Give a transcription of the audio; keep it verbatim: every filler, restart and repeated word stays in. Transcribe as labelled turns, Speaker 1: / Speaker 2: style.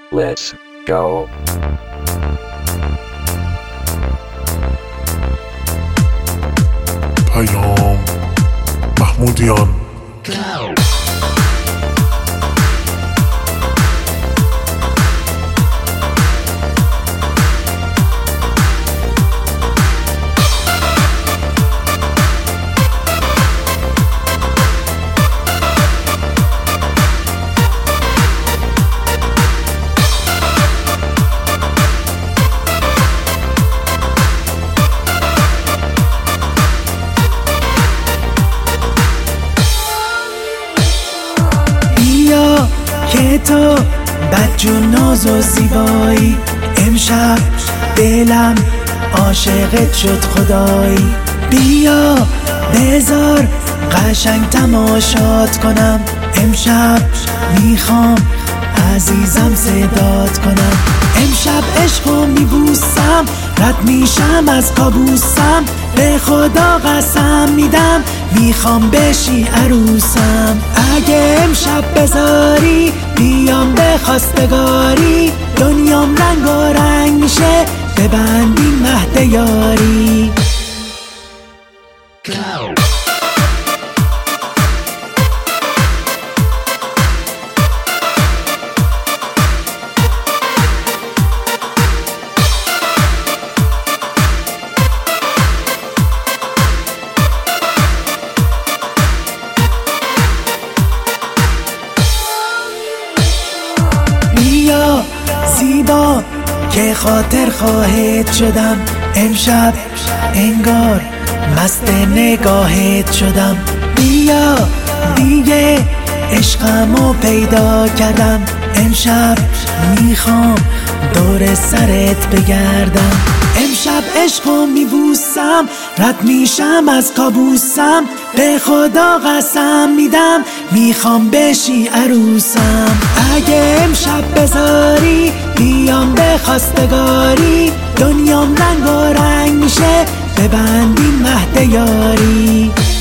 Speaker 1: Let's go.
Speaker 2: پیام محمودیان.
Speaker 3: که تو بدجون ناز و زیبایی، امشب دلم عاشقت شد خدایی. بیا بذار قشنگ تماشات کنم، امشب میخوام عزیزم صدات کنم. امشب عشقو میبوسم، رد میشم از کابوسم، به خدا قسم میدم میخوام بشی عروسم. اگه امشب بذاری بیام به خواستگاری، دنیام رنگ و رنگ میشه ببندیم مهد یاری. بیا زیبا که خاطر خواهد شدم، امشب انگار مست نگاهت شدم. بیا دیگه عشقمو پیدا کردم، امشب میخوام دور سرت بگردم. امشب عشقو میبوسم، رد میشم از کابوسم، به خدا قسم میدم میخوام بشی عروسم. اگه امشب بذاری بیام به خواستگاری، دنیام رنگ و رنگ میشه ببندیم مهد یاری.